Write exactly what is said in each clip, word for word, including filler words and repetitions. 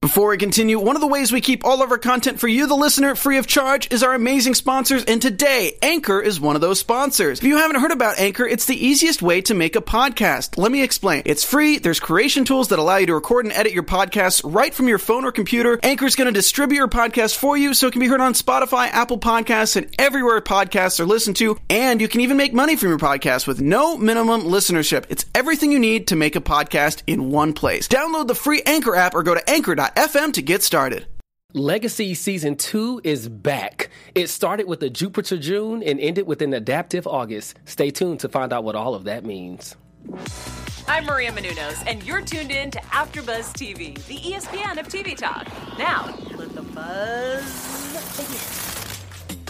Before we continue, one of the ways we keep all of our content for you, the listener, free of charge is our amazing sponsors, and today, Anchor is one of those sponsors. If you haven't heard about Anchor, it's the easiest way to make a podcast. Let me explain. It's free, there's creation tools that allow you to record and edit your podcasts right from your phone or computer. Anchor is going to distribute your podcast for you so it can be heard on Spotify, Apple Podcasts, and everywhere podcasts are listened to, and you can even make money from your podcast with no minimum listenership. It's everything you need to make a podcast in one place. Download the free Anchor app or go to anchor dot f m to get started. Legacy Season two is back. It started with a Jupiter June and ended with an adaptive August. Stay tuned to find out what all of that means. I'm Maria Menounos, and you're tuned in to AfterBuzz T V, the E S P N of T V talk. Now, let the buzz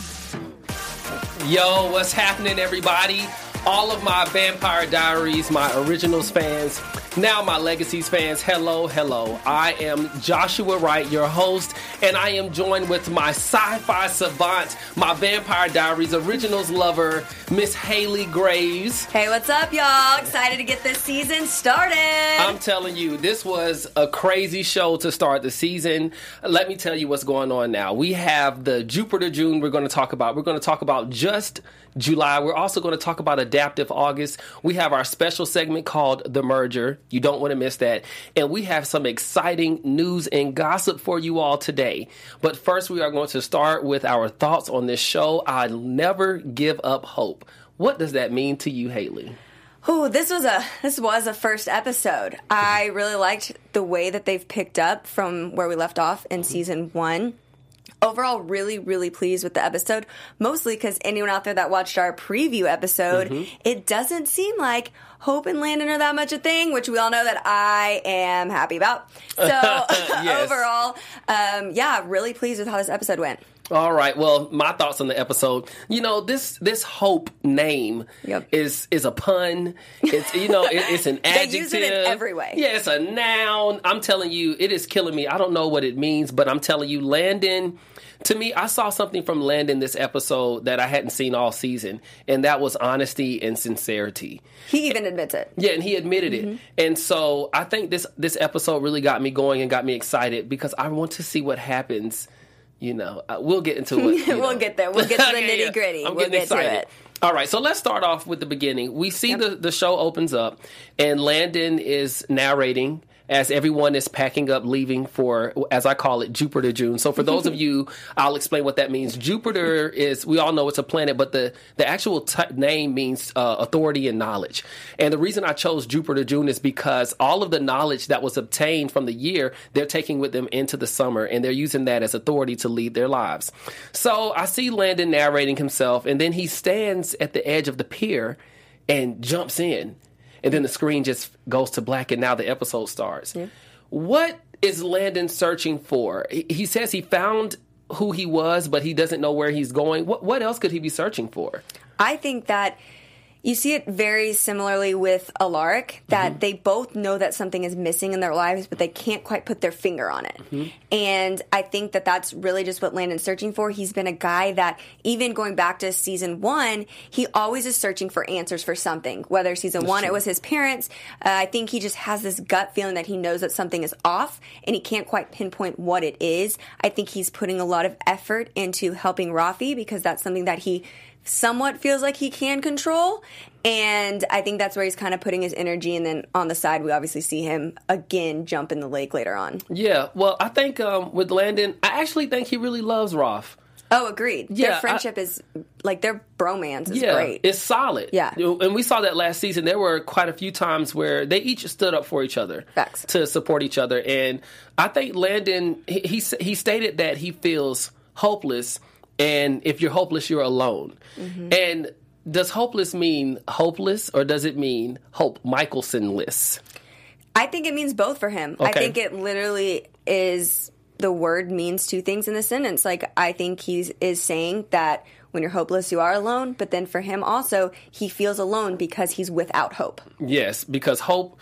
begin. Yo, what's happening, everybody? All of my Vampire Diaries, my Originals fans, now my Legacies fans, hello, hello. I am Joshua Wright, your host, and I am joined with my sci-fi savant, my Vampire Diaries Originals lover, Miss Haley Graves. Hey, what's up, y'all? Excited to get this season started. I'm telling you, this was a crazy show to start the season. Let me tell you what's going on now. We have the Jupiter June we're going to talk about. We're going to talk about just July. We're also going to talk about adaptive August. We have our special segment called The Merger. You don't want to miss that. And we have some exciting news and gossip for you all today. But first, we are going to start with our thoughts on this show. I'll never give up hope. What does that mean to you, Haley? Oh, this was a this was a first episode. I really liked the way that they've picked up from where we left off in season one. Overall, really, really pleased with the episode, mostly because anyone out there that watched our preview episode, mm-hmm. it doesn't seem like Hope and Landon are that much a thing, which we all know that I am happy about. So yes. overall, um, yeah, really pleased with how this episode went. All right. Well, my thoughts on the episode. You know, this this Hope name yep. is is a pun. It's you know, it, it's an adjective. They use it in every way. Yeah, it's a noun. I'm telling you, it is killing me. I don't know what it means, but I'm telling you, Landon. To me, I saw something from Landon this episode that I hadn't seen all season, and that was honesty and sincerity. He even admits it. Yeah, and he admitted mm-hmm. it. And so I think this this episode really got me going and got me excited because I want to see what happens. You know, uh, we'll get into it. we'll know. get there. We'll get to the yeah, nitty gritty. I'm we'll getting get excited. to it. All right, so let's start off with the beginning. We see yep. the, the show opens up, and Landon is narrating as everyone is packing up, leaving for, as I call it, Jupiter June. So for those of you, I'll explain what that means. Jupiter is, we all know it's a planet, but the, the actual t- name means uh, authority and knowledge. And the reason I chose Jupiter June is because all of the knowledge that was obtained from the year, they're taking with them into the summer, and they're using that as authority to lead their lives. So I see Landon narrating himself, and then he stands at the edge of the pier and jumps in. And then the screen just goes to black, and now the episode starts. Yeah. What is Landon searching for? He says he found who he was, but he doesn't know where he's going. What what else could he be searching for? I think that you see it very similarly with Alaric, that mm-hmm. they both know that something is missing in their lives, but they can't quite put their finger on it. Mm-hmm. And I think that that's really just what Landon's searching for. He's been a guy that, even going back to season one, he always is searching for answers for something. Whether season that's one, true. It was his parents. Uh, I think he just has this gut feeling that he knows that something is off, and he can't quite pinpoint what it is. I think he's putting a lot of effort into helping Rafi, because that's something that he somewhat feels like he can control, and I think that's where he's kind of putting his energy. And then on the side, we obviously see him again jump in the lake later on. Yeah, well, I think um, with Landon, I actually think he really loves Raph. Oh, agreed. Yeah, their friendship I, is, like, their bromance is yeah, great. It's solid. Yeah. And we saw that last season. There were quite a few times where they each stood up for each other. Facts. To support each other. And I think Landon, he, he, he stated that he feels hopeless. And if you're hopeless, you're alone. Mm-hmm. And does hopeless mean hopeless, or does it mean Hope Michelson-less? I think it means both for him. Okay. I think it literally is, the word means two things in the sentence. Like, I think he is saying that when you're hopeless, you are alone. But then for him also, he feels alone because he's without hope. Yes, because hope...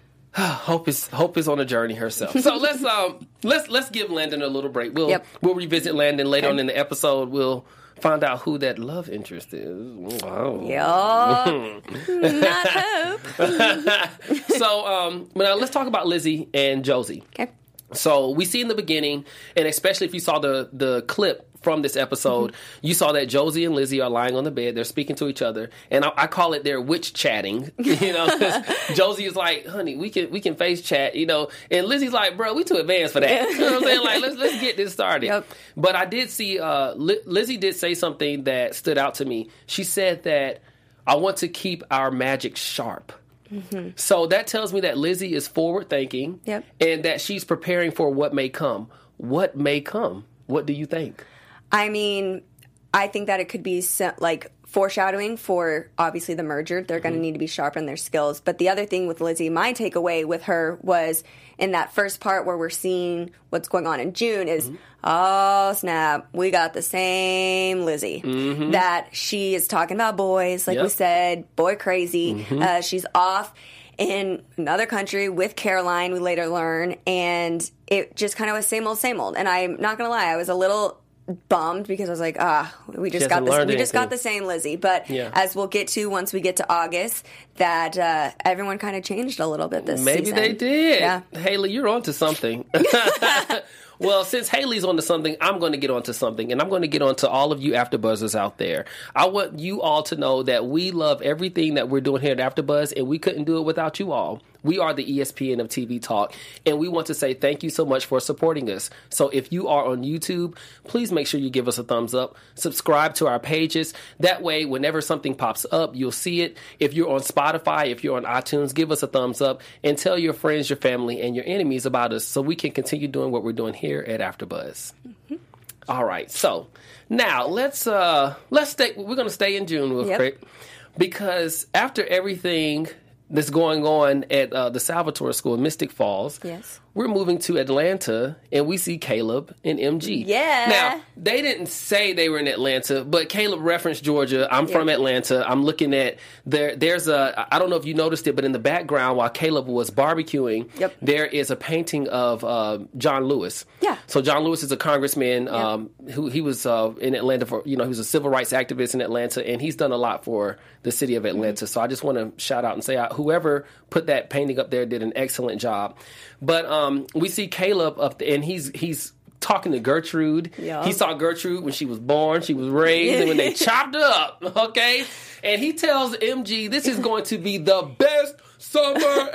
Hope is Hope is on a journey herself. So let's um let's let's give Landon a little break. We'll yep. we'll revisit Landon later okay. on in the episode. We'll find out who that love interest is. Wow. Yeah. Not Hope. So um now let's talk about Lizzie and Josie. Okay. So we see in the beginning, and especially if you saw the, the clip from this episode, mm-hmm. you saw that Josie and Lizzie are lying on the bed. They're speaking to each other. And I, I call it their witch chatting. You know, 'cause Josie is like, honey, we can we can face chat, you know. And Lizzie's like, bro, we too advanced for that. You know what I'm saying? Like, let's, let's get this started. Yep. But I did see, uh, Li- Lizzie did say something that stood out to me. She said that, I want to keep our magic sharp. Mm-hmm. So that tells me that Lizzie is forward thinking, yep. and that she's preparing for what may come. What may come? What do you think? I mean, I think that it could be so, like foreshadowing for obviously the merger. They're going to need to be sharp in their skills. But the other thing with Lizzie, my takeaway with her was in that first part where we're seeing what's going on in June is, mm-hmm. oh, snap, we got the same Lizzie. Mm-hmm. That she is talking about boys, like yep. we said, boy crazy. Mm-hmm. Uh, she's off in another country with Caroline, we later learn. And it just kind of was same old, same old. And I'm not going to lie, I was a little bummed because I was like, ah, we just got this. We anything. just got the same Lizzie. But yeah. as we'll get to once we get to August, that uh, everyone kind of changed a little bit this Maybe season. Maybe they did. Yeah. Haley, you're onto something. Well, since Haley's onto something, I'm going to get onto something, and I'm going to get onto all of you AfterBuzzers out there. I want you all to know that we love everything that we're doing here at AfterBuzz, and we couldn't do it without you all. We are the E S P N of T V Talk, and we want to say thank you so much for supporting us. So if you are on YouTube, please make sure you give us a thumbs up. Subscribe to our pages. That way, whenever something pops up, you'll see it. If you're on Spotify, if you're on iTunes, give us a thumbs up and tell your friends, your family, and your enemies about us so we can continue doing what we're doing here at AfterBuzz. Mm-hmm. All right, so now let's uh, let's stay. We're going to stay in June real yep. quick because after everything that's going on at uh, the Salvatore School in Mystic Falls, yes. we're moving to Atlanta, and we see Caleb and M G. Yeah. Now, they didn't say they were in Atlanta, but Caleb referenced Georgia. I'm yeah. from Atlanta. I'm looking at, there. there's a, I don't know if you noticed it, but in the background while Caleb was barbecuing, yep. there is a painting of uh, John Lewis. Yeah. So John Lewis is a congressman yep. um, who he was uh, in Atlanta for, you know, he was a civil rights activist in Atlanta, and he's done a lot for the city of Atlanta. Mm-hmm. So I just want to shout out and say, uh, whoever put that painting up there did an excellent job. But um, we see Caleb up there, and he's he's talking to Gertrude. Yeah. He saw Gertrude when she was born, she was raised, and when they chopped up, okay? And he tells M G, this is going to be the best summer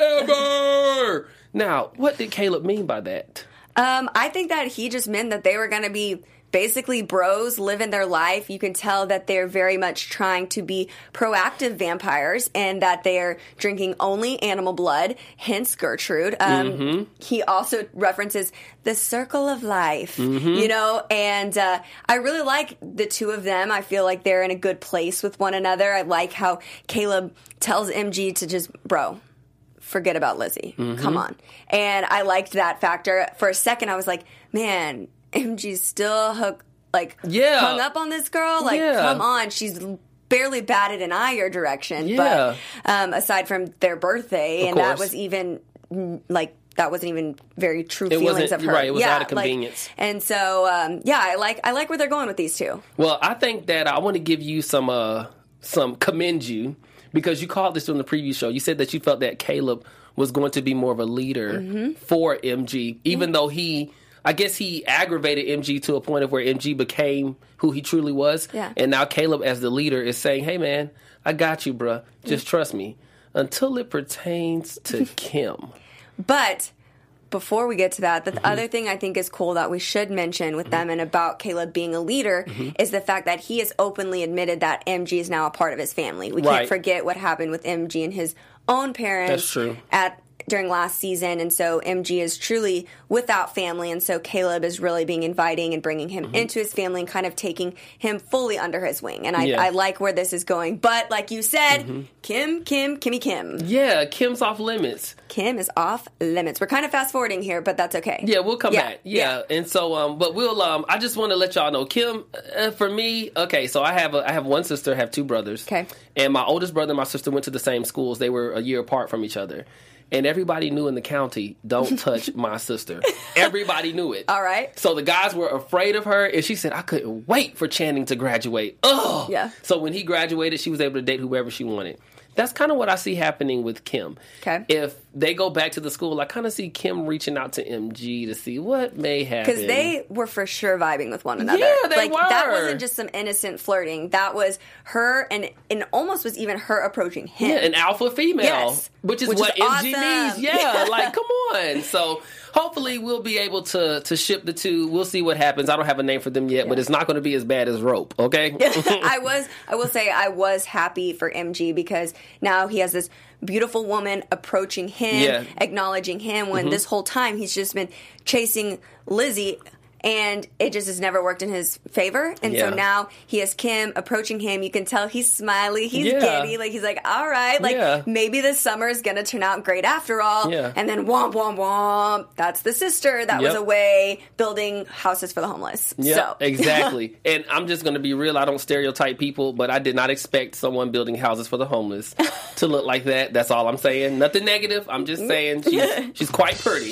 ever. Now, what did Caleb mean by that? Um, I think that he just meant that they were going to be basically bros living their life. You can tell that they're very much trying to be proactive vampires and that they're drinking only animal blood, hence Gertrude. Um, mm-hmm. He also references the circle of life, mm-hmm. you know, and uh, I really like the two of them. I feel like they're in a good place with one another. I like how Caleb tells M G to just, bro, forget about Lizzie. Mm-hmm. Come on. And I liked that factor. For a second, I was like, man, M G's still hook, like yeah. hung up on this girl. Like, yeah. come on, she's barely batted an eye your direction. Yeah. But um, aside from their birthday, of and course. that was even like that wasn't even very true it feelings of her. Right, it was yeah, out of convenience. Like, and so, um, yeah, I like I like where they're going with these two. Well, I think that I want to give you some uh, some commend you because you called this on the preview show. You said that you felt that Caleb was going to be more of a leader mm-hmm. for M G, even mm-hmm. though he. I guess he aggravated M G to a point of where M G became who he truly was. Yeah. And now Caleb, as the leader, is saying, hey, man, I got you, bruh. Just mm-hmm. trust me. Until it pertains to Kim. But before we get to that, the mm-hmm. other thing I think is cool that we should mention with mm-hmm. them and about Caleb being a leader mm-hmm. is the fact that he has openly admitted that M G is now a part of his family. We right. can't forget what happened with M G and his own parents. That's true. At during last season, and so M G is truly without family, and so Caleb is really being inviting and bringing him mm-hmm. into his family and kind of taking him fully under his wing, and I, yeah. I like where this is going. But like you said, mm-hmm. Kim, Kim, Kimmy Kim. Yeah, Kim's off limits. Kim is off limits. We're kind of fast forwarding here, but that's okay. Yeah, we'll come yeah. back. Yeah. yeah, and so, um, but we'll, um, I just want to let y'all know, Kim, uh, for me, okay, so I have a, I have one sister, I have two brothers. Okay. And my oldest brother and my sister went to the same schools. They were a year apart from each other. And everybody knew in the county, don't touch my sister. Everybody knew it. All right. So the guys were afraid of her, and she said, I couldn't wait for Channing to graduate. Ugh. Yeah. So when he graduated, she was able to date whoever she wanted. That's kind of what I see happening with Kim. Okay. If they go back to the school, I kind of see Kim reaching out to M G to see what may happen. Because they were for sure vibing with one another. Yeah, they like, were. That wasn't just some innocent flirting. That was her, and and almost was even her approaching him. Yeah, an alpha female. Yes. Which is Which what is M G awesome. means. Yeah, like, come on. So hopefully we'll be able to to ship the two. We'll see what happens. I don't have a name for them yet, Yeah. but it's not going to be as bad as Rope, okay? I was, I will say, I was happy for M G because now he has this beautiful woman approaching him, Yeah. acknowledging him, when Mm-hmm. this whole time he's just been chasing Lizzie. And it just has never worked in his favor. And Yeah. so now he has Kim approaching him. You can tell he's smiley. He's Yeah. giddy. Like, he's like, all right. Like, Yeah. maybe this summer is going to turn out great after all. Yeah. And then womp, womp, womp. That's the sister that was Yep. away building houses for the homeless. Yeah, so. exactly. And I'm just going to be real. I don't stereotype people, but I did not expect someone building houses for the homeless to look like that. That's all I'm saying. Nothing negative. I'm just saying she's she's quite pretty.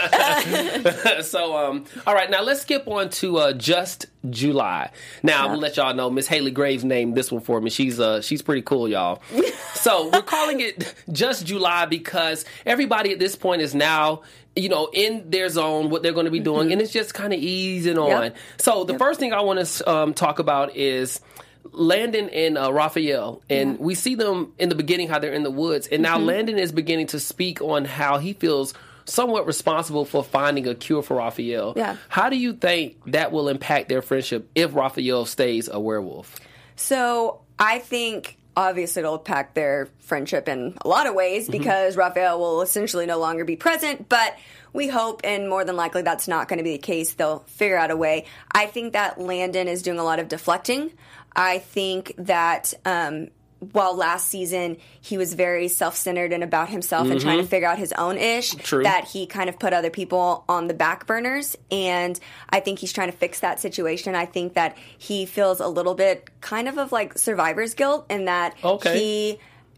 So, um, all right, now let's skip on to uh, Just July. Now, I'm gonna let y'all know Miss Haley Graves named this one for me. She's uh she's pretty cool, y'all. So we're calling it Just July because everybody at this point is now, you know, in their zone, what they're going to be doing, and it's just kind of easing on. Yep. So the first thing I want to um, talk about is Landon and uh, Raphael, and Yeah. we see them in the beginning how they're in the woods, and now Landon is beginning to speak on how he feels somewhat responsible for finding a cure for Raphael. Yeah. How do you think that will impact their friendship if Raphael stays a werewolf? So I think obviously it'll impact their friendship in a lot of ways because Raphael will essentially no longer be present, but we hope, and more than likely that's not going to be the case. They'll figure out a way. I think that Landon is doing a lot of deflecting. I think that um, while last season he was very self-centered and about himself and trying to figure out his own ish, True. that he kind of put other people on the back burners, and I think he's trying to fix that situation. I think that he feels a little bit kind of of like survivor's guilt in that Okay. he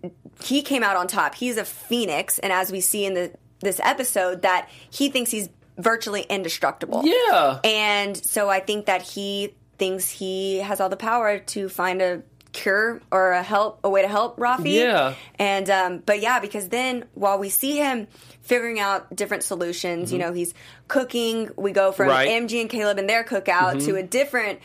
he came out on top. He's a phoenix, and as we see in the this episode, that he thinks he's virtually indestructible. Yeah. And so I think that he thinks he has all the power to find a cure or a help, a way to help Rafi. Yeah. And, um, but yeah, because then while we see him figuring out different solutions, you know, he's cooking, we go from Right. M G and Caleb and their cookout to a different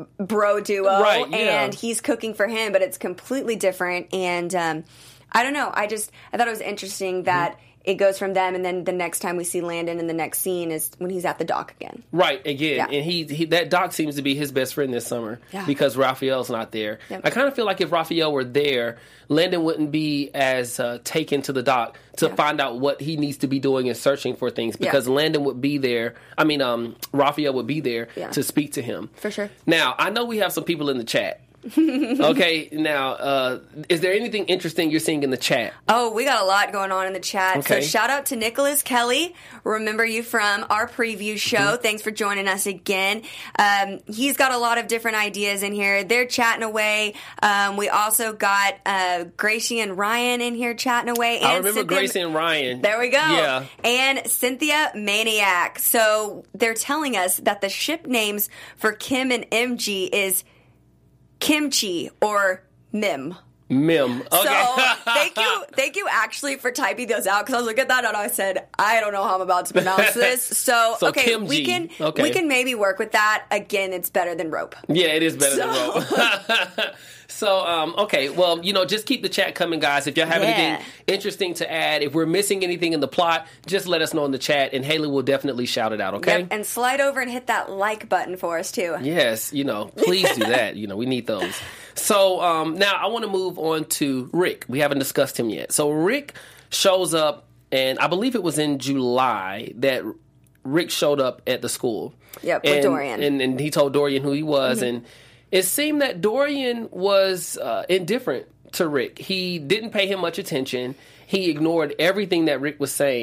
bro duo. Right, yeah. And he's cooking for him, but it's completely different. And, um, I don't know. I just, I thought it was interesting that it goes from them, and then the next time we see Landon in the next scene is when he's at the dock again. Right, again. Yeah. And he, he that Doc seems to be his best friend this summer Yeah. because Raphael's not there. Yep. I kind of feel like if Raphael were there, Landon wouldn't be as uh, taken to the dock to Yeah. find out what he needs to be doing and searching for things because Yeah. Landon would be there. I mean, um, Raphael would be there Yeah. to speak to him. For sure. Now, I know we have some people in the chat. Okay, now, uh, is there anything interesting you're seeing in the chat? Oh, we got a lot going on in the chat. Okay. So shout out to Nicholas Kelly. Remember you from our preview show. Mm-hmm. Thanks for joining us again. Um, he's got a lot of different ideas in here. They're chatting away. Um, we also got uh, Gracie and Ryan in here chatting away. And I remember Cynthia- Gracie and Ryan. There we go. Yeah. And Cynthia Maniac. So they're telling us that the ship names for Kim and M G is Kimchi or Mim. Mim. Okay. So thank you, thank you actually for typing those out because I was looking at that and I said I don't know how I'm about to pronounce this. So, So okay, Kim we G. can Okay. we can maybe work with that. Again, it's better than rope. Yeah, it is better So- than rope. So, um, okay, well, you know, just keep the chat coming, guys. If y'all have Yeah. anything interesting to add, if we're missing anything in the plot, just let us know in the chat, and Haley will definitely shout it out, okay? Yep, and slide over and hit that like button for us too. Yes, you know, please do that. You know, we need those. So, um, now I want to move on to Rick. We haven't discussed him yet. So, Rick shows up, and I believe it was in July that Rick showed up at the school. Yep, with and, Dorian. And, and he told Dorian who he was, and it seemed that Dorian was uh, indifferent to Rick. He didn't pay him much attention. He ignored everything that Rick was saying.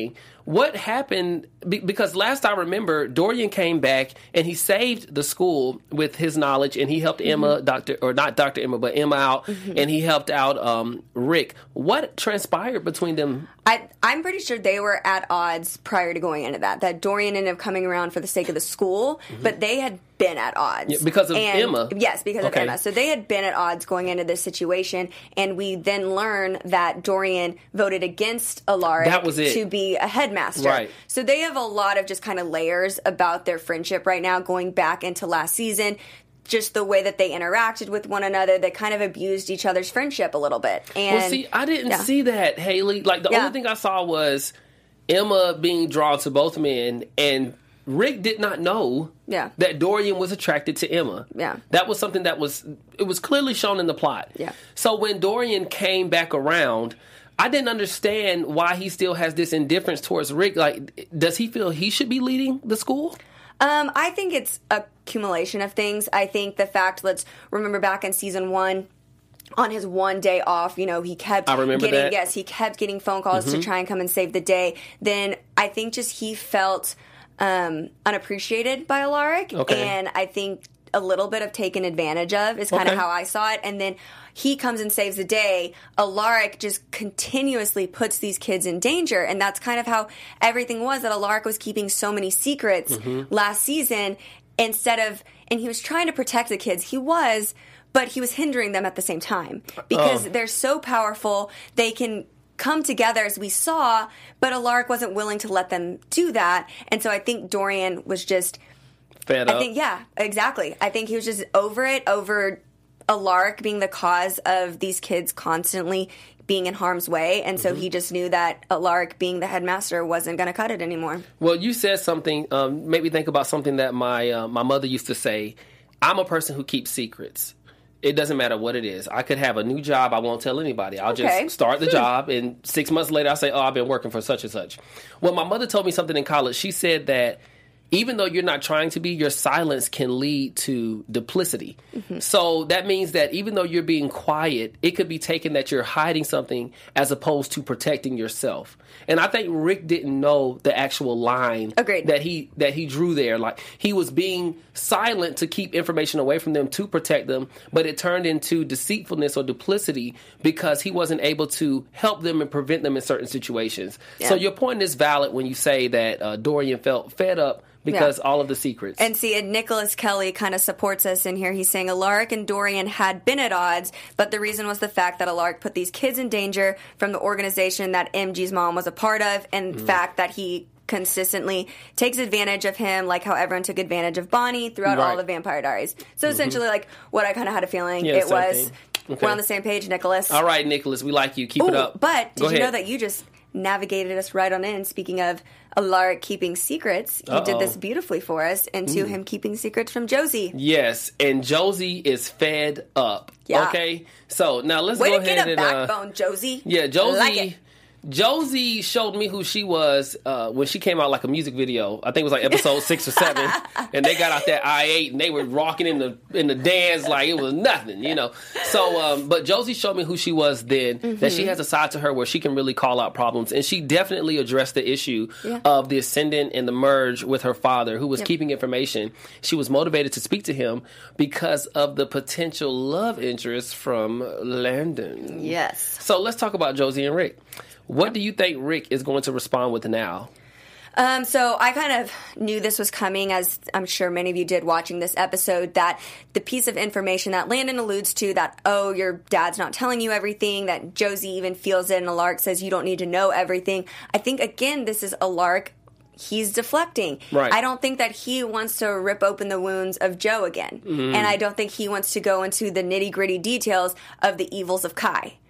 what happened? Be- because last I remember, Dorian came back and he saved the school with his knowledge, and he helped Emma, mm-hmm. Doctor or not Doctor Emma, but Emma out, mm-hmm. and he helped out um, Rick. What transpired between them? I, I'm pretty sure they were at odds prior to going into that. That Dorian ended up coming around for the sake of the school, mm-hmm. but they had been at odds. Yeah, because of and, Emma. Yes, because okay. of Emma. So they had been at odds going into this situation, and we then learn that Dorian voted against Alaric that was it. to be a headmaster. Right. So they have a lot of just kind of layers about their friendship right now, going back into last season. Just the way that they interacted with one another, they kind of abused each other's friendship a little bit. And well, see, I didn't yeah. see that, Haley. Like, the yeah. only thing I saw was Emma being drawn to both men, and Rick did not know yeah. that Dorian was attracted to Emma. Yeah. That was something that was, it was clearly shown in the plot. Yeah. So when Dorian came back around, I didn't understand why he still has this indifference towards Rick. Like, does he feel he should be leading the school? Um, I think it's accumulation of things. I think the fact, let's remember back in season one, on his one day off, you know, he kept I remember getting, that. yes, he kept getting phone calls mm-hmm. to try and come and save the day. Then I think just he felt um, unappreciated by Alaric. Okay. And I think a little bit of taken advantage of is kind okay. of how I saw it. And then he comes and saves the day. Alaric just continuously puts these kids in danger. And that's kind of how everything was, that Alaric was keeping so many secrets mm-hmm. last season instead of, and he was trying to protect the kids. He was, but he was hindering them at the same time because oh. they're so powerful. They can come together, as we saw, but Alaric wasn't willing to let them do that. And so I think Dorian was just fed I up. think, yeah, exactly. I think he was just over it, over Alaric being the cause of these kids constantly being in harm's way. And so mm-hmm. he just knew that Alaric being the headmaster wasn't going to cut it anymore. Well, you said something, um, made me think about something that my uh, my mother used to say. I'm a person who keeps secrets. It doesn't matter what it is. I could have a new job. I won't tell anybody. I'll okay. just start the job, and six months later, I'll say, oh, I've been working for such and such. Well, my mother told me something in college. She said that even though you're not trying to be, your silence can lead to duplicity. Mm-hmm. So that means that even though you're being quiet, it could be taken that you're hiding something as opposed to protecting yourself. And I think Rick didn't know the actual line Agreed. that he that he drew there. Like, he was being silent to keep information away from them, to protect them, but it turned into deceitfulness or duplicity because he wasn't able to help them and prevent them in certain situations. Yeah. So your point is valid when you say that uh, Dorian felt fed up because yeah. all of the secrets. And see, and Nicholas Kelly kind of supports us in here. He's saying Alaric and Dorian had been at odds, but the reason was the fact that Alaric put these kids in danger from the organization that M G's mom was a part of, and the mm. fact that he consistently takes advantage of him, like how everyone took advantage of Bonnie throughout right. all the Vampire Diaries. So mm-hmm. essentially, like, what I kind of had a feeling yeah, it was. thing. Okay. We're on the same page, Nicholas. All right, Nicholas, we like you. Keep Ooh, it up. But did Go you ahead. know that you just navigated us right on in? Speaking of Alaric keeping secrets, he Uh-oh. did this beautifully for us into mm. him keeping secrets from Josie. Yes, and Josie is fed up. Yeah. Okay, so now let's Way go to ahead get a and uh, backbone, Josie. yeah, Josie. Like it. Josie showed me who she was uh, when she came out, like a music video. I think it was like episode six or seven, and they got out that I eight and they were rocking in the in the dance like it was nothing, you know. So, um, but Josie showed me who she was then. Mm-hmm. That she has a side to her where she can really call out problems, and she definitely addressed the issue yeah. of the ascendant and the merge with her father, who was yep. keeping information. She was motivated to speak to him because of the potential love interest from Landon. Yes. So let's talk about Josie and Rick. What do you think Rick is going to respond with now? Um, so I kind of knew this was coming, as I'm sure many of you did watching this episode, that the piece of information that Landon alludes to, that, oh, your dad's not telling you everything, that Josie even feels it, and Alaric says you don't need to know everything. I think, again, this is Alaric. He's deflecting. Right. I don't think that he wants to rip open the wounds of Joe again. Mm-hmm. And I don't think he wants to go into the nitty-gritty details of the evils of Kai.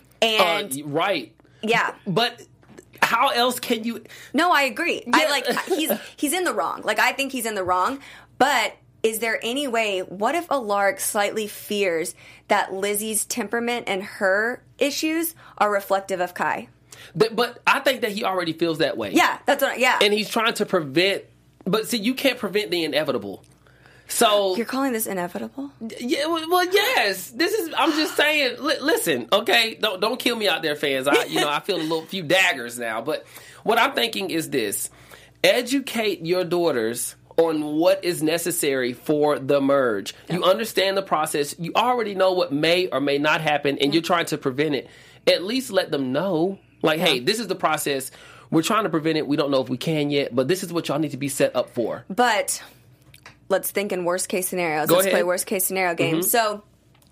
And uh, right. Yeah. But how else can you... No, I agree. Yeah. I like he's he's in the wrong. Like, I think he's in the wrong. But is there any way, what if Alaric slightly fears that Lizzie's temperament and her issues are reflective of Kai? But, but I think that he already feels that way. Yeah, that's what, yeah. And he's trying to prevent... But see, you can't prevent the inevitable. So you're calling this inevitable? Yeah, well, yes. This is. I'm just saying. Li- listen, okay. Don't don't kill me out there, fans. I, you know, I feel a little few daggers now. But what I'm thinking is this. Educate your daughters on what is necessary for the merge. Yeah. You understand the process. You already know what may or may not happen, and mm-hmm. you're trying to prevent it. At least let them know, like, yeah. hey, this is the process. We're trying to prevent it. We don't know if we can yet, but this is what y'all need to be set up for. But let's think in worst case scenarios. Go let's ahead. play worst case scenario game. Mm-hmm. So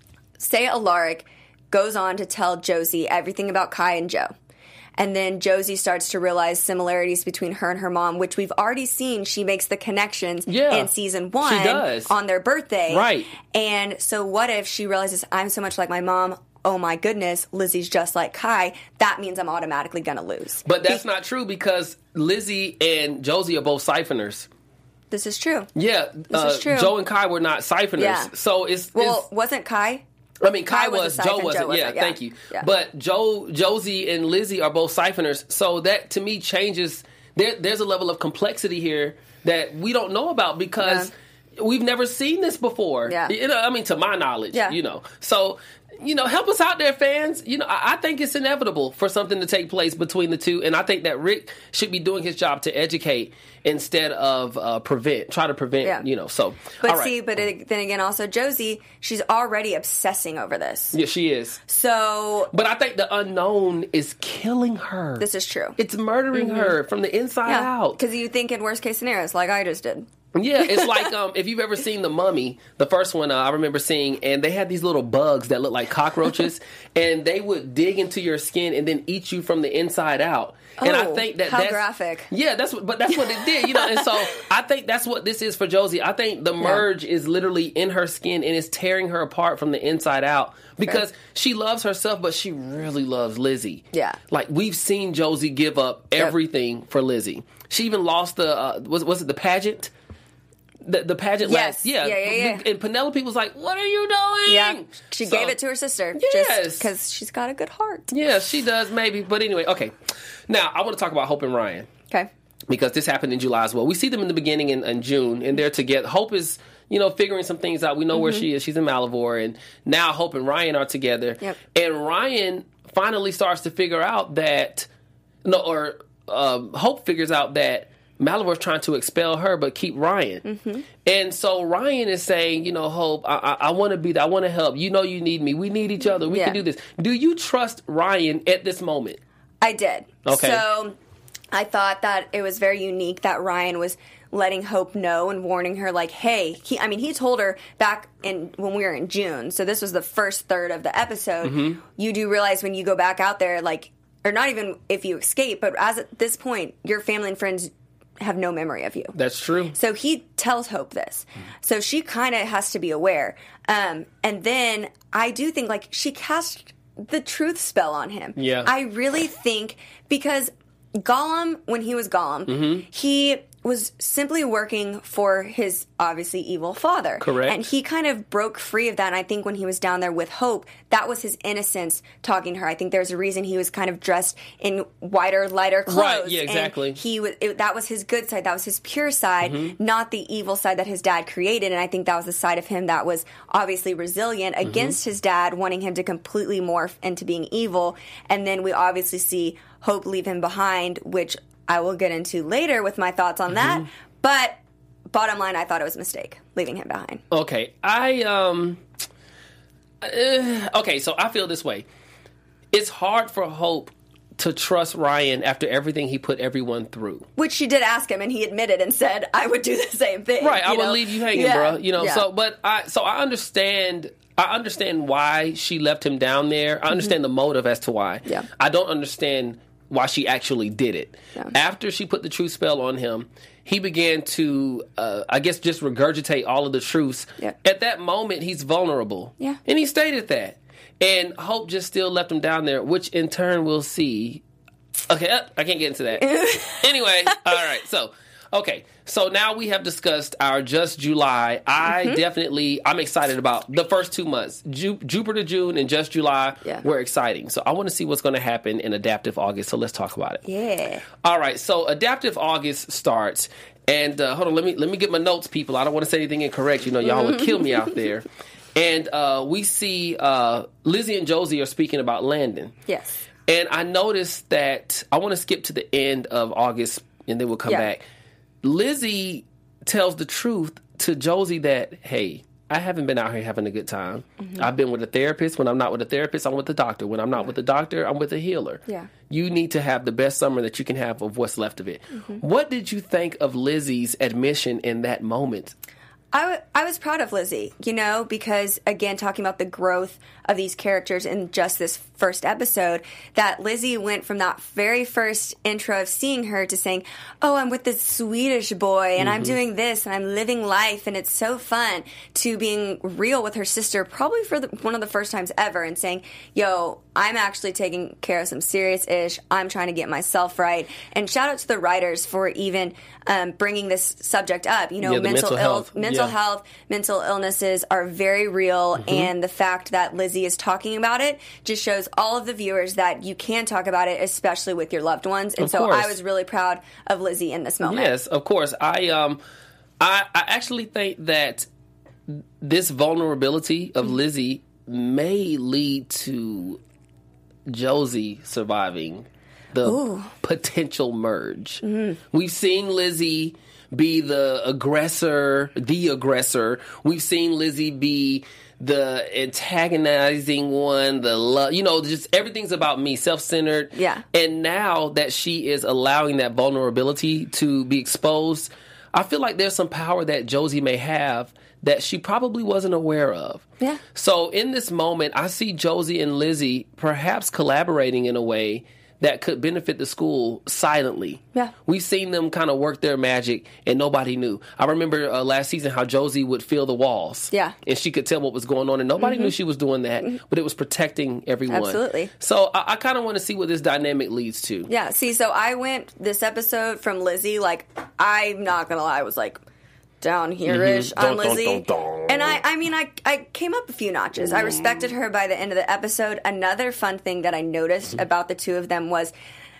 say Alaric goes on to tell Josie everything about Kai and Joe. And then Josie starts to realize similarities between her and her mom, which we've already seen. She makes the connections yeah, in season one she does. on their birthday. Right. And so what if she realizes, I'm so much like my mom, oh my goodness, Lizzie's just like Kai. That means I'm automatically going to lose. But that's Be- not true because Lizzie and Josie are both siphoners. This is true. Yeah. This uh, is true. Joe and Kai were not siphoners. Yeah. So it's... Well, it's, wasn't Kai... I mean, Kai, Kai was, was Joe wasn't. Joe was yeah, it, yeah, thank you. Yeah. But Joe, Josie, and Lizzie are both siphoners. So that, to me, changes... There, there's a level of complexity here that we don't know about because yeah. we've never seen this before. Yeah. You know, I mean, to my knowledge, yeah. you know. So... You know, help us out there, fans. You know, I, I think it's inevitable for something to take place between the two, and I think that Rick should be doing his job to educate instead of uh, prevent, try to prevent, yeah. you know, so. But all right. see, but it, then again, also Josie, she's already obsessing over this. Yeah, she is. So. But I think the unknown is killing her. This is true. It's murdering mm-hmm. her from the inside yeah. out. Because you think in worst case scenarios, like I just did. Yeah, it's like um, if you've ever seen The Mummy, the first one uh, I remember seeing, and they had these little bugs that look like cockroaches, and they would dig into your skin and then eat you from the inside out. Oh, and I think that how that's, graphic. Yeah, that's what, but that's what it did, you know. And so I think that's what this is for Josie. I think the merge yeah. is literally in her skin and is tearing her apart from the inside out because Fair. she loves herself, but she really loves Lizzie. Yeah, like we've seen Josie give up everything yep. for Lizzie. She even lost the uh, was was it the pageant? The, the pageant yes. last, yeah. Yeah, yeah, yeah. And Penelope was like, "What are you doing?" Yeah, she so, gave it to her sister. Yes, just because she's got a good heart. Yeah, she does, maybe. But anyway, okay. Now I want to talk about Hope and Ryan. Okay. Because this happened in July as well. We see them in the beginning in, in June, and they're together. Hope is, you know, figuring some things out. We know mm-hmm. where she is. She's in Malivore, and now Hope and Ryan are together. Yep. And Ryan finally starts to figure out that, no, or um, Hope figures out that Malivore's trying to expel her, but keep Ryan. Mm-hmm. And so Ryan is saying, you know, Hope, I, I, I want to be there. I want to help. You know you need me. We need each other. We yeah. can do this. Do you trust Ryan at this moment? I did. Okay. So I thought that it was very unique that Ryan was letting Hope know and warning her, like, hey, he, I mean, he told her back in when we were in June, so this was the first third of the episode, mm-hmm. you do realize when you go back out there, like, or not even if you escape, but as at this point, your family and friends have no memory of you. That's true. So he tells Hope this. Mm. So she kind of has to be aware. Um, and then I do think, like, she cast the truth spell on him. Yeah. I really think, because Gollum, when he was Gollum, mm-hmm. he was simply working for his obviously evil father. Correct. And he kind of broke free of that. And I think when he was down there with Hope, that was his innocence talking to her. I think there's a reason he was kind of dressed in whiter, lighter clothes. Right, yeah, exactly. And he was, it, that was his good side. That was his pure side, mm-hmm. not the evil side that his dad created. And I think that was the side of him that was obviously resilient mm-hmm. against his dad, wanting him to completely morph into being evil. And then we obviously see Hope leave him behind, which I will get into later with my thoughts on that. Mm-hmm. But bottom line, I thought it was a mistake leaving him behind. Okay. I, um, uh, okay, so I feel this way. It's hard for Hope to trust Ryan after everything he put everyone through. Which she did ask him, and he admitted and said, I would do the same thing. Right. I know? would leave you hanging, yeah. bro. You know, yeah. so, but I, so I understand, I understand why she left him down there. I understand mm-hmm. the motive as to why. Yeah. I don't understand why she actually did it. Yeah. After she put the truth spell on him, he began to, uh, I guess, just regurgitate all of the truths. Yeah. At that moment, he's vulnerable. Yeah. And he stated that. And Hope just still left him down there, which in turn we'll see. Okay, uh, I can't get into that. Anyway, all right, so... Okay, so now we have discussed our Just July. I mm-hmm. definitely, I'm excited about the first two months. Ju- Jupiter, June, and Just July yeah. were exciting. So I want to see what's going to happen in Adaptive August. So let's talk about it. Yeah. All right, so Adaptive August starts. And uh, hold on, let me let me get my notes, people. I don't want to say anything incorrect. You know, y'all would kill me out there. And uh, we see uh, Lizzie and Josie are speaking about Landon. Yes. And I noticed that I want to skip to the end of August and then we'll come Yeah. back. Lizzie tells the truth to Josie that, hey, I haven't been out here having a good time. Mm-hmm. I've been with a therapist. When I'm not with a therapist, I'm with the doctor. When I'm not with the doctor, I'm with a healer. Yeah. You need to have the best summer that you can have of what's left of it. Mm-hmm. What did you think of Lizzie's admission in that moment? I, w- I was proud of Lizzie, you know, because, again, talking about the growth of these characters in just this first episode, that Lizzie went from that very first intro of seeing her to saying, oh, I'm with this Swedish boy, and mm-hmm. I'm doing this, and I'm living life, and it's so fun, to being real with her sister, probably for the, one of the first times ever, and saying, yo, I'm actually taking care of some serious ish. I'm trying to get myself right. And shout out to the writers for even um, bringing this subject up. You know, yeah, mental, mental Ill- health. mental yeah. health, mental illnesses are very real. Mm-hmm. And the fact that Lizzie is talking about it just shows all of the viewers that you can talk about it, especially with your loved ones. And of so course. I was really proud of Lizzie in this moment. Yes, of course. I um, I, I actually think that this vulnerability of mm-hmm. Lizzie may lead to Josie surviving the Ooh. potential merge. Mm-hmm. We've seen Lizzie be the aggressor, the aggressor. We've seen Lizzie be the antagonizing one, the love, you know, just everything's about me, self-centered. Yeah. And now that she is allowing that vulnerability to be exposed, I feel like there's some power that Josie may have that she probably wasn't aware of. Yeah. So in this moment, I see Josie and Lizzie perhaps collaborating in a way that could benefit the school silently. Yeah. We've seen them kind of work their magic and nobody knew. I remember uh, last season how Josie would feel the walls. Yeah. And she could tell what was going on and nobody mm-hmm. knew she was doing that, mm-hmm. but it was protecting everyone. Absolutely. So I, I kind of want to see what this dynamic leads to. Yeah. See, so I went this episode from Lizzie, like, I'm not going to lie, I was like, down here-ish mm-hmm. on dun, Lizzie. Dun, dun, dun. And I, I mean, I, I came up a few notches. I respected her by the end of the episode. Another fun thing that I noticed mm-hmm. about the two of them was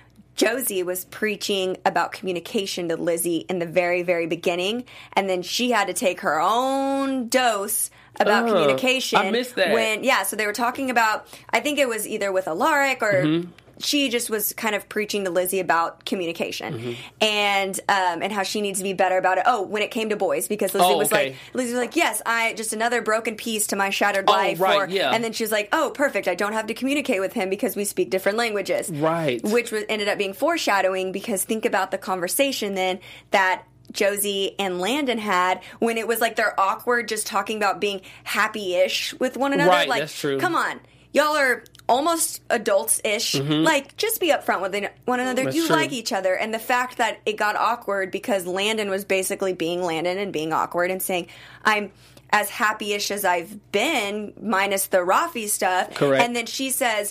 Josie was preaching about communication to Lizzie in the very, very beginning, and then she had to take her own dose about uh, communication. I missed that. When, yeah, so they were talking about, I think it was either with Alaric or... Mm-hmm. She just was kind of preaching to Lizzie about communication mm-hmm. and um, and how she needs to be better about it. Oh, when it came to boys, because Lizzie oh, was okay. like, Lizzie was like, yes, I just another broken piece to my shattered oh, life. Right, or, yeah. And then she was like, oh, perfect, I don't have to communicate with him because we speak different languages. Right. Which was, ended up being foreshadowing, because think about the conversation then that Josie and Landon had when it was like they're awkward just talking about being happy-ish with one another. Right, like, that's true. Come on. Y'all are almost adults-ish. Mm-hmm. Like, just be upfront with one another. That's you true. like each other. And the fact that it got awkward because Landon was basically being Landon and being awkward and saying, I'm as happy-ish as I've been, minus the Rafi stuff. Correct. And then she says,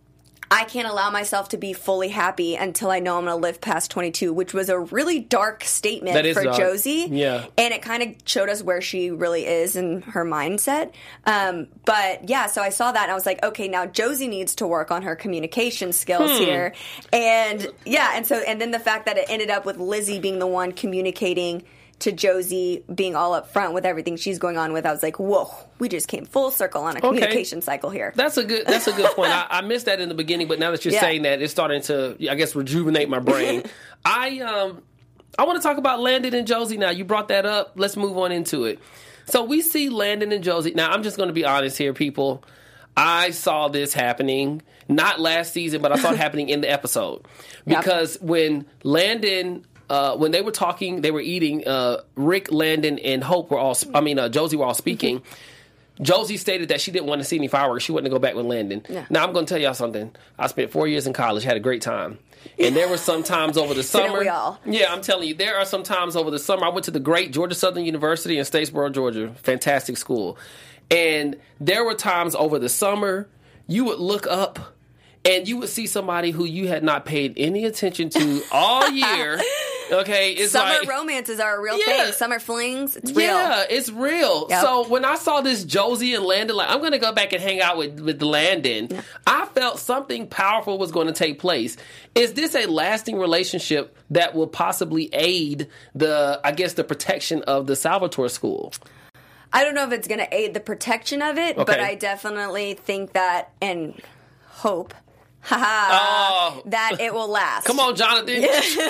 I can't allow myself to be fully happy until I know I'm going to live past twenty-two, which was a really dark statement That is for dark. Josie. Yeah. And it kind of showed us where she really is in her mindset. Um, but yeah, so I saw that and I was like, okay, now Josie needs to work on her communication skills hmm. here. And yeah, and so, and then the fact that it ended up with Lizzie being the one communicating to Josie, being all up front with everything she's going on with, I was like, whoa, we just came full circle on a communication okay. cycle here. That's a good that's a good point. I, I missed that in the beginning, but now that you're yeah. saying that, it's starting to, I guess, rejuvenate my brain. I um I want to talk about Landon and Josie now. You brought that up. Let's move on into it. So we see Landon and Josie. Now, I'm just going to be honest here, people. I saw this happening, not last season, but I saw it happening in the episode. Because yep. when Landon... Uh, when they were talking, they were eating, uh, Rick, Landon, and Hope were all, I mean, uh, Josie were all speaking. Mm-hmm. Josie stated that she didn't want to see any fireworks. She wanted to go back with Landon. Yeah. Now, I'm going to tell y'all something. I spent four years in college, had a great time. And there were some times over the summer. Didn't we all? Yeah, I'm telling you, there are some times over the summer. I went to the great Georgia Southern University in Statesboro, Georgia. Fantastic school. And there were times over the summer, you would look up and you would see somebody who you had not paid any attention to all year. Okay, it's summer like, romances are a real yeah, thing. Summer flings, it's real. Yeah, it's real. Yep. So when I saw this Josie and Landon, like, I'm going to go back and hang out with, with Landon, yeah. I felt something powerful was going to take place. Is this a lasting relationship that will possibly aid the, I guess, the protection of the Salvatore School? I don't know if it's going to aid the protection of it, okay. but I definitely think that and hope haha, Oh. that it will last. Come on, Jonathan.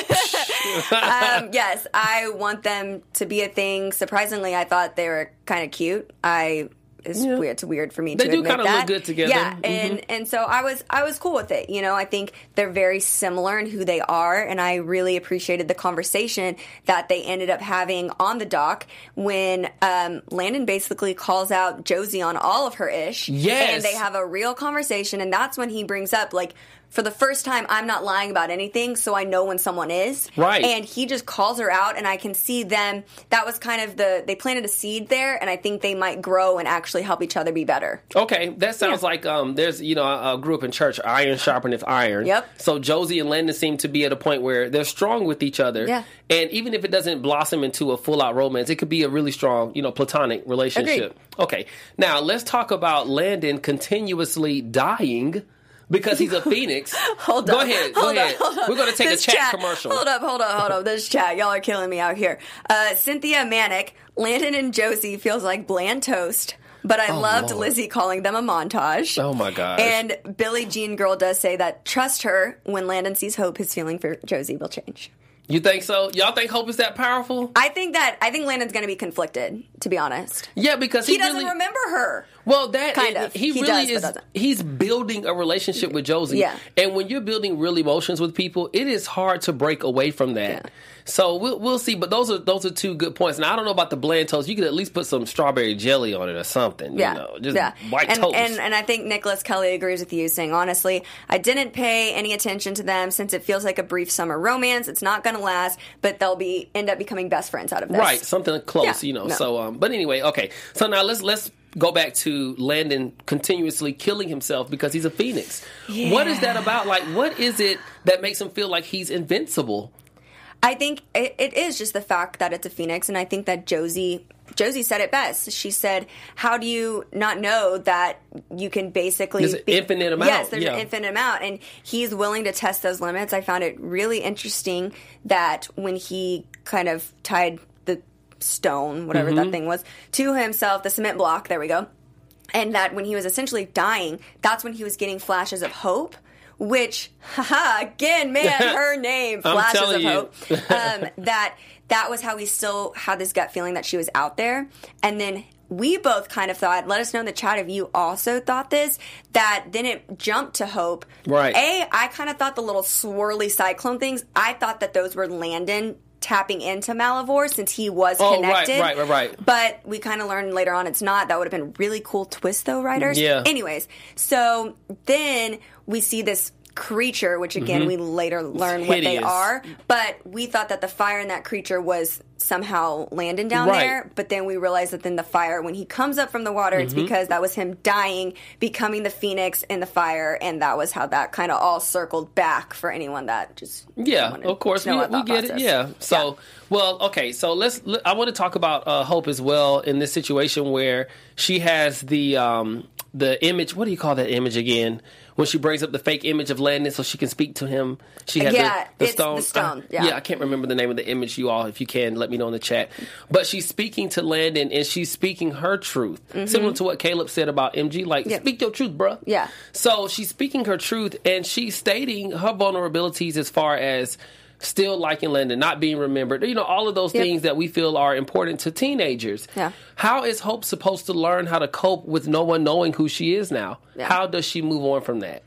um, yes, I want them to be a thing. Surprisingly, I thought they were kind of cute. I it's Yeah. weird. It's weird for me They to do admit kinda that. look good together. Yeah, Mhm. and and so I was I was cool with it. You know, I think they're very similar in who they are, and I really appreciated the conversation that they ended up having on the dock when um, Landon basically calls out Josie on all of her ish. Yes. And they have a real conversation, and that's when he brings up like, for the first time, I'm not lying about anything, so I know when someone is. Right. And he just calls her out, and I can see them. That was kind of the, they planted a seed there, and I think they might grow and actually help each other be better. Okay, that sounds Yeah. like um, there's, you know, I, I grew up in church, iron sharpeneth iron. Yep. So Josie and Landon seem to be at a point where they're strong with each other. Yeah. And even if it doesn't blossom into a full-out romance, it could be a really strong, you know, platonic relationship. Agreed. Okay, now let's talk about Landon continuously dying because he's a phoenix. Hold Go on. ahead, hold go on, ahead. hold on. We're going to take This a chat, commercial. Hold up, hold up, hold up. This chat, y'all are killing me out here. Uh, Cynthia Manic, Landon and Josie feels like bland toast, but I loved Lord. Lizzie calling them a montage. Oh, my gosh. And Billie Jean Girl does say that trust her, when Landon sees hope, his feeling for Josie will change. You think so? Y'all think Hope is that powerful? I think that I think Landon's going to be conflicted, to be honest. Yeah, because he, He doesn't really, remember her. Well, that Kind it- of. he, He really does, but is. doesn't. He's building a relationship with Josie. Yeah. And when you're building real emotions with people, it is hard to break away from that. Yeah. So we'll we'll see. But those are those are two good points. Now I don't know about the bland toast. You could at least put some strawberry jelly on it or something. Yeah, You know, just yeah. white and, toast. And, and I think Nicholas Kelly agrees with you, saying, honestly, I didn't pay any attention to them since it feels like a brief summer romance. It's not going to last, but they'll be end up becoming best friends out of this. Right, something close, Yeah, you know. no. So, um, but anyway, okay. So now let's let's go back to Landon continuously killing himself because he's a phoenix. What is that about? Like, what is it that makes him feel like he's invincible? I think it, it is just the fact that it's a phoenix, and I think that Josie Josie said it best. She said, "How do you not know that you can basically There's an infinite amount, Yes, there's yeah. an infinite amount, and he's willing to test those limits. I found it really interesting that when he kind of tied the stone, whatever Mm-hmm. that thing was, to himself, the cement block. There we go. And that when he was essentially dying, that's when he was getting flashes of hope. Which, haha, again, man, her name, I'm flashes telling of you. hope. Um, that that was how he still had this gut feeling that she was out there. And then we both kind of thought, let us know in the chat if you also thought this, that then it jumped to hope. Right. A, I kind of thought the little swirly cyclone things, I thought that those were Landon tapping into Malivore since he was Oh, right, connected. right, right, right. But we kind of learned later on it's not. That would have been a really cool twist, though, writers. Yeah. Anyways, so then we see this creature, which again we later learn what they hideous. are. But we thought that the fire in that creature was somehow Landon down Right. there. But then we realized that then the fire, when he comes up from the water, it's because that was him dying, becoming the phoenix in the fire, and that was how that kind of all circled back for anyone that just Yeah, wanted of course, to know we, our we thought get it. process. Yeah. So, well, okay. So let's. let- I want to talk about uh, Hope as well in this situation where she has the um, the image. What do you call that image again? When she brings up the fake image of Landon so she can speak to him. She has Yeah, the, the it's stone. the stone, I, yeah. I can't remember the name of the image. You all, if you can, let me know in the chat. But she's speaking to Landon and she's speaking her truth, similar to what Caleb said about M G. Like, Mm-hmm. Yeah. speak your truth, bruh. Yeah. So she's speaking her truth and she's stating her vulnerabilities as far as still liking Landon, not being remembered, you know, all of those Yep. things that we feel are important to teenagers. Yeah. How is Hope supposed to learn how to cope with no one knowing who she is now? Yeah. How does she move on from that?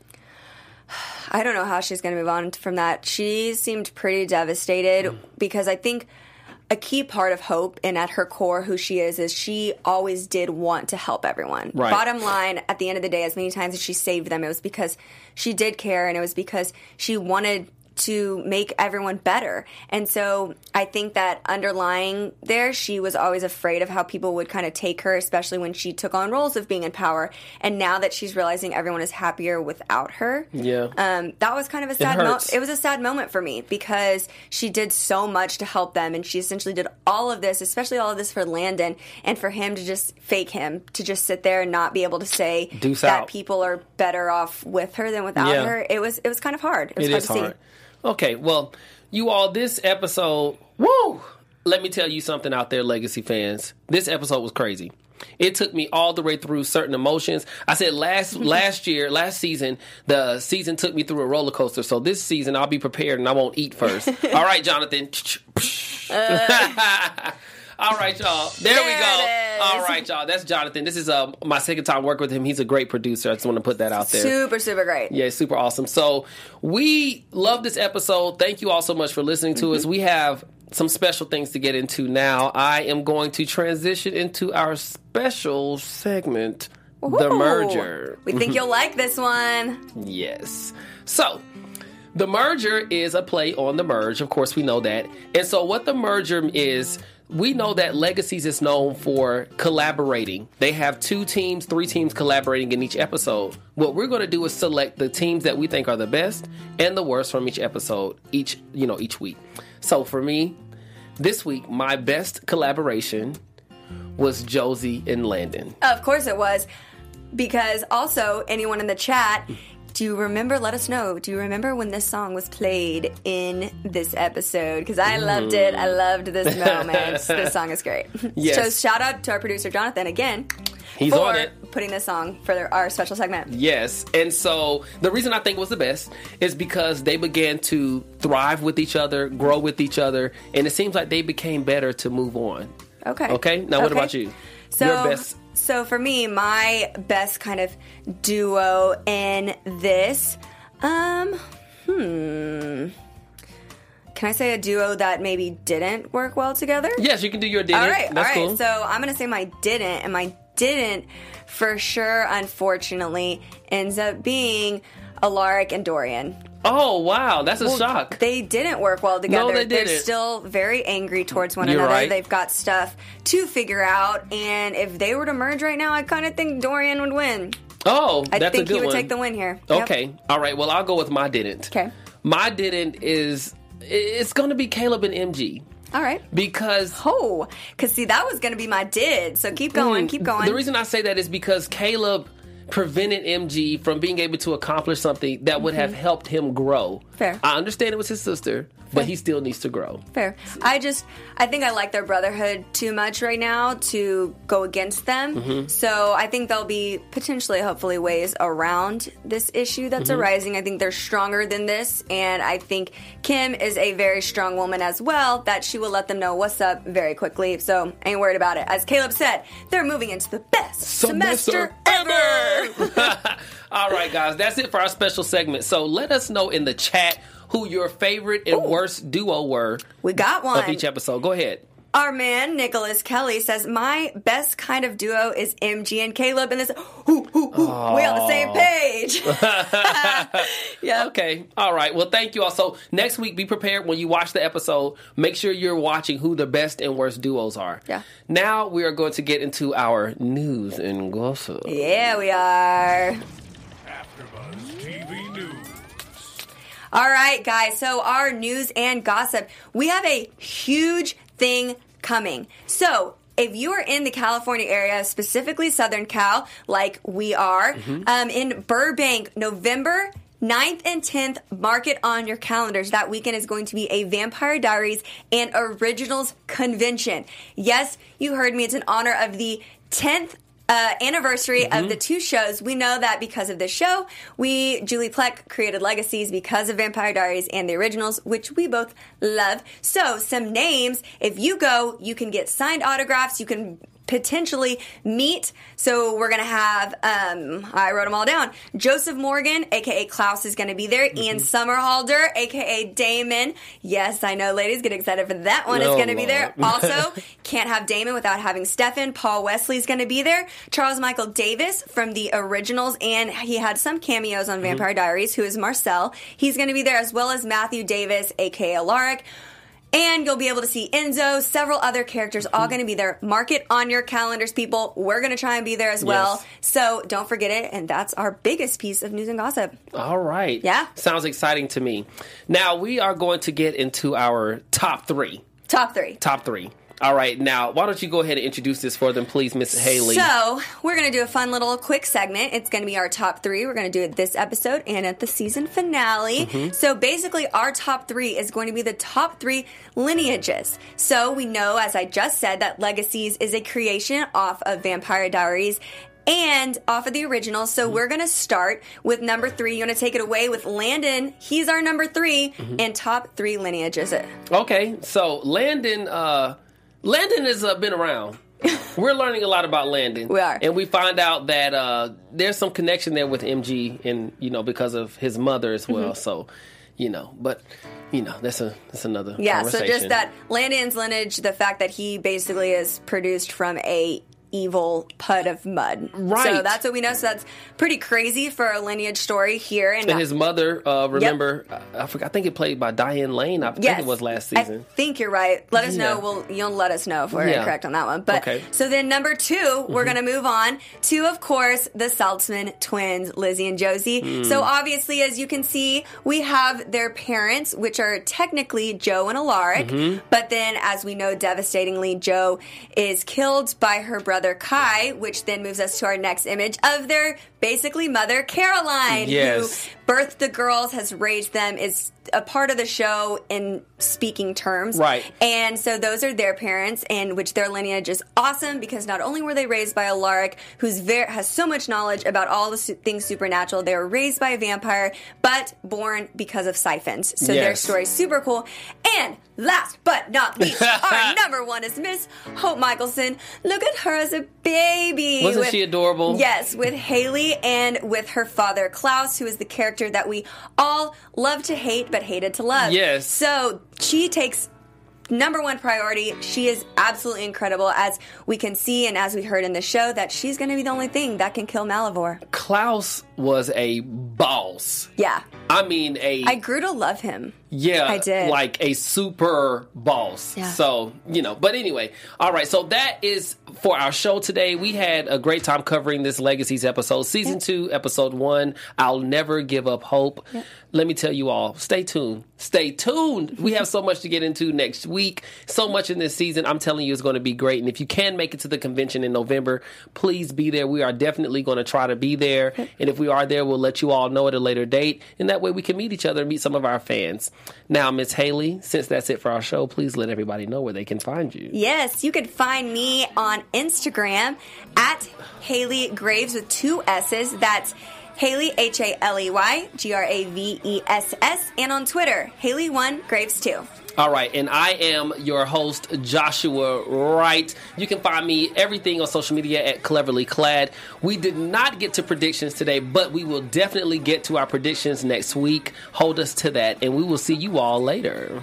I don't know how she's going to move on from that. She seemed pretty devastated Mm. because I think a key part of Hope and at her core who she is is she always did want to help everyone. Right. Bottom line, at the end of the day, as many times as she saved them, it was because she did care and it was because she wanted to make everyone better. And so I think that underlying there, she was always afraid of how people would kind of take her, especially when she took on roles of being in power. And now that she's realizing everyone is happier without her, Yeah. um, that was kind of a sad moment. hurts. It was a sad moment for me because she did so much to help them, and she essentially did all of this, especially all of this for Landon, and for him to just fake him, to just sit there and not be able to say Deuce that out. people are better off with her than without Yeah. her. It was it was kind of hard. It was It hard is to hard. see. Okay, well, you all, this episode, woo! let me tell you something out there, Legacy fans. This episode was crazy. It took me all the way through certain emotions. I said last last year, last season, the season took me through a roller coaster. So this season, I'll be prepared and I won't eat first. All right, Jonathan. uh. All right, y'all. There, there we go. All right, y'all. That's Jonathan. This is uh, my second time working with him. He's a great producer. I just want to put that out there. Super, super great. Yeah, super awesome. So we love this episode. Thank you all so much for listening to mm-hmm. us. We have some special things to get into now. I am going to transition into our special segment, Ooh, The Merger. We think you'll like this one. Yes. So, The Merger is a play on The Merge. Of course, we know that. And so what The Merger is, we know that Legacies is known for collaborating. They have two teams, three teams collaborating in each episode. What we're going to do is select the teams that we think are the best and the worst from each episode, each, you know, each week. So for me, this week, my best collaboration was Josie and Landon. Of course it was. Because also, anyone in the chat, do you remember, let us know, do you remember when this song was played in this episode? Because I loved it. I loved this moment. This song is great. Yes. So shout out to our producer, Jonathan, again. He's for on it. Putting this song for our special segment. Yes. And so the reason I think it was the best is because they began to thrive with each other, grow with each other, and it seems like they became better to move on. Okay. Okay? Now, what okay. about you? So, Your best... So for me, my best kind of duo in this, um, hmm... Can I say a duo that maybe didn't work well together? Yes, you can do your didn't. All right, That's all right. Cool. So I'm going to say my didn't, and my didn't, for sure, unfortunately, ends up being Alaric and Dorian. Oh, wow. That's a well, shock. They didn't work well together. No, they didn't. They're still very angry towards one You're another. right. They've got stuff to figure out, and if they were to merge right now, I kind of think Dorian would win. Oh, I that's a think good he would one. take the win here. Okay. Yep. All right. Well, I'll go with my didn't. Okay. My didn't is... It's going to be Caleb and M G. All right. Because... Oh, because see, that was going to be my did. So keep going, mm, keep going. The reason I say that is because Caleb prevented M G from being able to accomplish something that would mm-hmm. have helped him grow. Fair. I understand it was his sister, but Fair. He still needs to grow. Fair. I just, I think I like their brotherhood too much right now to go against them. Mm-hmm. So I think there'll be potentially, hopefully, ways around this issue that's mm-hmm. arising. I think they're stronger than this, and I think Kim is a very strong woman as well, that she will let them know what's up very quickly. So I ain't worried about it. As Caleb said, they're moving into the best semester, semester ever. All right, guys, that's it for our special segment. So let us know in the chat who your favorite and Ooh. worst duo were. We got one. Of each episode. Go ahead. Our man, Nicholas Kelly, says, my best kind of duo is M G and Caleb. And this, ooh, ooh, ooh, oh. we on the same page. Yep. Okay. All right. Well, thank you all. So next week, be prepared when you watch the episode. Make sure you're watching who the best and worst duos are. Yeah. Now we are going to get into our news and gossip. Yeah, we are. All right, guys, so our news and gossip, we have a huge thing coming. So if you are in the California area, specifically Southern Cal, like we are, mm-hmm. um, in Burbank, November ninth and tenth, mark it on your calendars. That weekend is going to be a Vampire Diaries and Originals convention. Yes, you heard me. It's in honor of the tenth Uh, anniversary mm-hmm. of the two shows. We know that because of this show, we, Julie Plec, created Legacies because of Vampire Diaries and the Originals, which we both love. So, some names. If you go, you can get signed autographs. You can potentially meet. So we're going to have, um, I wrote them all down. Joseph Morgan, a k a. Klaus, is going to be there. Mm-hmm. Ian Somerhalder, a k a. Damon. Yes, I know, ladies, get excited for that one. No, is going to be there. Also, can't have Damon without having Stefan. Paul Wesley's going to be there. Charles Michael Davis from the Originals, and he had some cameos on Vampire mm-hmm. Diaries, who is Marcel. He's going to be there, as well as Matthew Davis, a k a. Alaric. And you'll be able to see Enzo, several other characters, all going to be there. Mark it on your calendars, people. We're going to try and be there as well. Yes. So don't forget it. And that's our biggest piece of news and gossip. All right. Yeah. Sounds exciting to me. Now, we are going to get into our top three. Top three. Top three. All right, now, why don't you go ahead and introduce this for them, please, Miss Haley? So, we're going to do a fun little quick segment. It's going to be our top three. We're going to do it this episode and at the season finale. Mm-hmm. So, basically, our top three is going to be the top three lineages. So, we know, as I just said, that Legacies is a creation off of Vampire Diaries and off of the original. So mm-hmm. we're going to start with number three. You want to take it away with Landon. He's our number three mm-hmm. and top three lineages. Okay, so Landon, uh, Landon has uh, been around. We're learning a lot about Landon. We are. And we find out that uh, there's some connection there with M G and, you know, because of his mother as well. Mm-hmm. So, you know, but... You know, that's a that's another yeah, conversation. So just that Landon's lineage, the fact that he basically is produced from a evil pud of mud. Right. So that's what we know. So that's pretty crazy for a lineage story here. And, and his mother, uh, remember, yep. I, I forgot, I think it played by Diane Lane. I yes. think it was last season. I think you're right. Let us yeah. know. We'll, you'll let us know if we're yeah. incorrect on that one. But okay. So then number two, mm-hmm. we're going to move on to, of course, the Saltzman twins, Lizzie and Josie. Mm. So obviously, as you can see, we have their parents, which are technically Joe and Alaric. Mm-hmm. But then, as we know, devastatingly, Joe is killed by her brother Kai, which then moves us to our next image of their basically mother, Caroline, yes. who birthed the girls, has raised them, is a part of the show in speaking terms. Right. And so those are their parents, and which their lineage is awesome because not only were they raised by Alaric, who's very, has so much knowledge about all the su- things supernatural, they were raised by a vampire, but born because of siphons. So yes. their story's super cool. And last but not least, our number one is Miss Hope Michelson. Look at her as a baby. Wasn't with, she adorable? Yes, with Haley and with her father, Klaus, who is the character that we all love to hate, but hated to love. Yes. So she takes number one priority. She is absolutely incredible, as we can see and as we heard in the show, that she's going to be the only thing that can kill Malivore. Klaus was a boss. Yeah. I mean, a... I grew to love him. Yeah, I did. Like a super boss. Yeah. So, you know, but anyway, all right, so that is for our show today. We had a great time covering this Legacies episode. Season yep. two, episode one, I'll Never Give Up Hope. Yep. Let me tell you all, stay tuned. Stay tuned. We have so much to get into next week. So much in this season. I'm telling you, it's going to be great. And if you can make it to the convention in November, please be there. We are definitely going to try to be there. And if we are there, we'll let you all know at a later date. And that way we can meet each other and meet some of our fans. Now, Miss Haley, since that's it for our show, please let everybody know where they can find you. Yes, you can find me on Instagram at Haley Graves with two S's. That's Haley, H A L E Y, G R A V E S S, and on Twitter, Haley one, Graves two. All right, and I am your host, Joshua Wright. You can find me everything on social media at Cleverly Clad. We did not get to predictions today, but we will definitely get to our predictions next week. Hold us to that, and we will see you all later.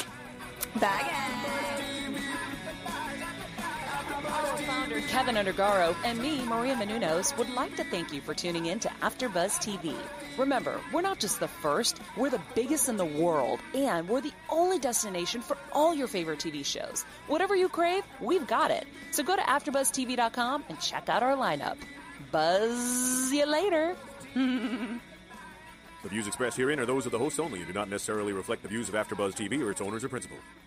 Bye, guys. Kevin Undergaro and me, Maria Menounos, would like to thank you for tuning in to AfterBuzz T V. Remember, we're not just the first, we're the biggest in the world, and we're the only destination for all your favorite T V shows. Whatever you crave, we've got it. So go to after buzz T V dot com and check out our lineup. Buzz you later. The views expressed herein are those of the hosts only and do not necessarily reflect the views of AfterBuzz T V or its owners or principals.